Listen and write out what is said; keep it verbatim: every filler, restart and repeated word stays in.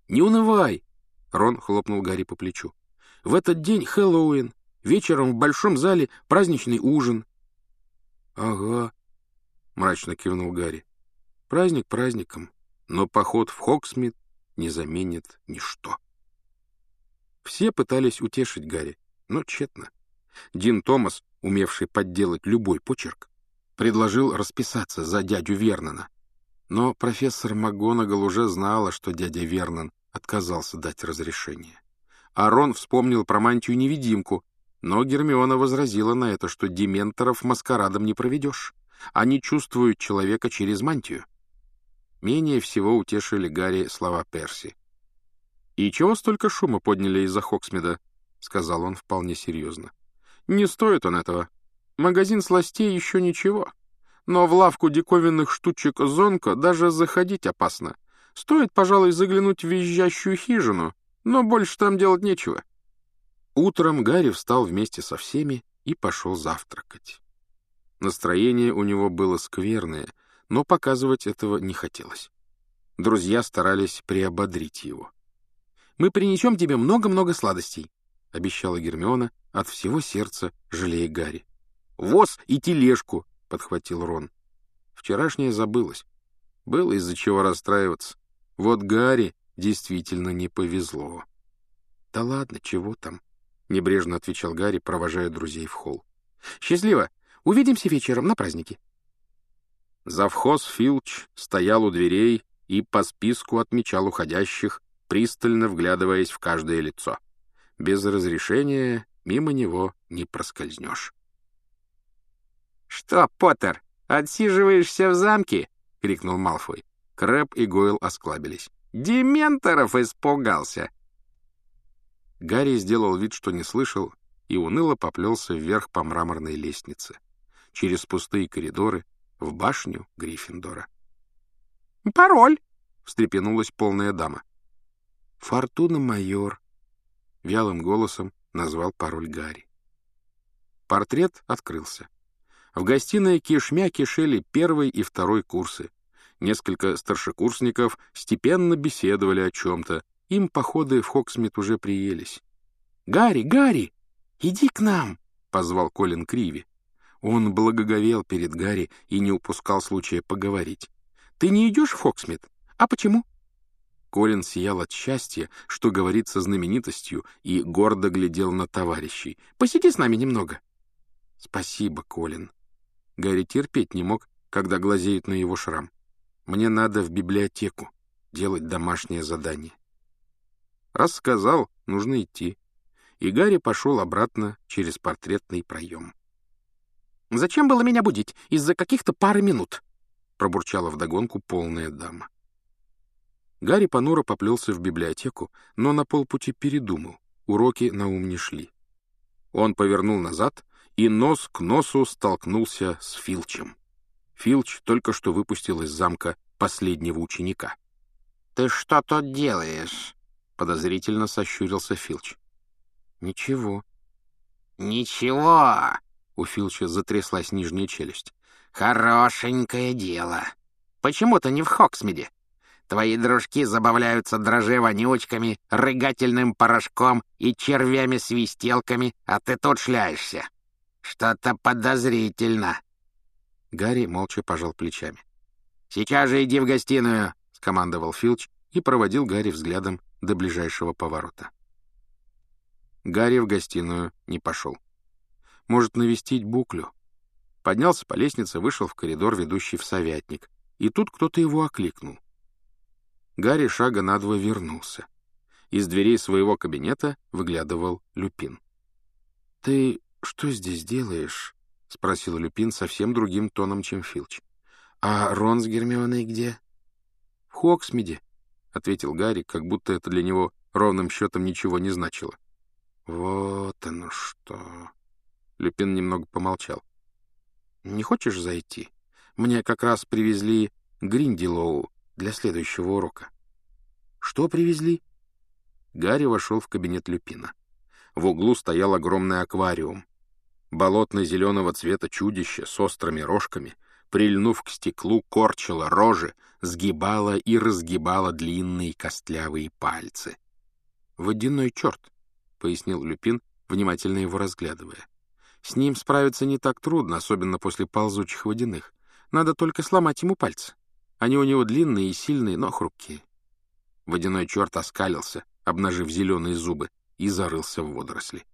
«Не унывай!» — Рон хлопнул Гарри по плечу. «В этот день Хэллоуин. Вечером в большом зале праздничный ужин». «Ага», — мрачно кивнул Гарри. «Праздник праздником, но поход в Хогсмит не заменит ничто». Все пытались утешить Гарри, но тщетно. Дин Томас, умевший подделать любой почерк, предложил расписаться за дядю Вернона. Но профессор МакГонагал уже знала, что дядя Вернон отказался дать разрешение. А Рон вспомнил про мантию-невидимку, но Гермиона возразила на это, что дементоров маскарадом не проведешь. Они чувствуют человека через мантию. Менее всего утешили Гарри слова Перси. «И чего столько шума подняли из-за Хоксмида?» — сказал он вполне серьезно. «Не стоит он этого. Магазин сластей еще ничего. Но в лавку диковинных штучек Зонка даже заходить опасно. Стоит, пожалуй, заглянуть в визжащую хижину, но больше там делать нечего». Утром Гарри встал вместе со всеми и пошел завтракать. Настроение у него было скверное, но показывать этого не хотелось. Друзья старались приободрить его. «Мы принесем тебе много-много сладостей», — обещала Гермиона, от всего сердца жалея Гарри. «Воз и тележку», — подхватил Рон. Вчерашнее забылось. Было из-за чего расстраиваться. Вот Гарри действительно не повезло. «Да ладно, чего там?» — небрежно отвечал Гарри, провожая друзей в холл. «Счастливо! Увидимся вечером на празднике». Завхоз Филч стоял у дверей и по списку отмечал уходящих, пристально вглядываясь в каждое лицо. Без разрешения мимо него не проскользнешь. «Что, Поттер, отсиживаешься в замке?» — крикнул Малфой. Крэб и Гойл осклабились. «Дементоров испугался!» Гарри сделал вид, что не слышал, и уныло поплелся вверх по мраморной лестнице, через пустые коридоры, в башню Гриффиндора. «Пароль!» — встрепенулась полная дама. «Фортуна майор», — вялым голосом назвал пароль Гарри. Портрет открылся. В гостиной кишмя кишели первый и второй курсы. Несколько старшекурсников степенно беседовали о чем-то. Им походы в Хогсмит уже приелись. «Гарри, Гарри, иди к нам!» — позвал Колин Криви. Он благоговел перед Гарри и не упускал случая поговорить. «Ты не идешь в Хогсмит? А почему?» Колин сиял от счастья, что говорит со знаменитостью, и гордо глядел на товарищей. «Посиди с нами немного». «Спасибо, Колин». Гарри терпеть не мог, когда глазеют на его шрам. «Мне надо в библиотеку делать домашнее задание». Раз сказал, нужно идти. И Гарри пошел обратно через портретный проем. «Зачем было меня будить? Из-за каких-то пары минут?» — пробурчала вдогонку полная дама. Гарри понуро поплелся в библиотеку, но на полпути передумал. Уроки на ум не шли. Он повернул назад и нос к носу столкнулся с Филчем. Филч только что выпустил из замка последнего ученика. «Ты что тут делаешь?» — подозрительно сощурился Филч. «Ничего». «Ничего!» — у Филча затряслась нижняя челюсть. «Хорошенькое дело. Почему ты не в Хоксмиде? Твои дружки забавляются дрожжевонючками, рыгательным порошком и червями-свистелками, а ты тут шляешься. Что-то подозрительно». Гарри молча пожал плечами. «Сейчас же иди в гостиную», — скомандовал Филч и проводил Гарри взглядом до ближайшего поворота. Гарри в гостиную не пошел. Может, навестить Буклю? Поднялся по лестнице, вышел в коридор, ведущий в совятник, и тут кто-то его окликнул. Гарри шага на два вернулся. Из дверей своего кабинета выглядывал Люпин. «Ты что здесь делаешь?» — спросил Люпин совсем другим тоном, чем Филч. «А Рон с Гермионой где?» «В Хогсмиде», — ответил Гарри, как будто это для него ровным счетом ничего не значило. «Вот оно что!» Люпин немного помолчал. «Не хочешь зайти? Мне как раз привезли Гриндилоу для следующего урока». «Что привезли?» Гарри вошел в кабинет Люпина. В углу стоял огромный аквариум. Болотно-зеленого цвета чудище с острыми рожками прильнув к стеклу, корчила рожи, сгибала и разгибала длинные костлявые пальцы. «Водяной черт», — пояснил Люпин, внимательно его разглядывая. «С ним справиться не так трудно, особенно после ползучих водяных. Надо только сломать ему пальцы. Они у него длинные и сильные, но хрупкие». Водяной черт оскалился, обнажив зеленые зубы, и зарылся в водоросли.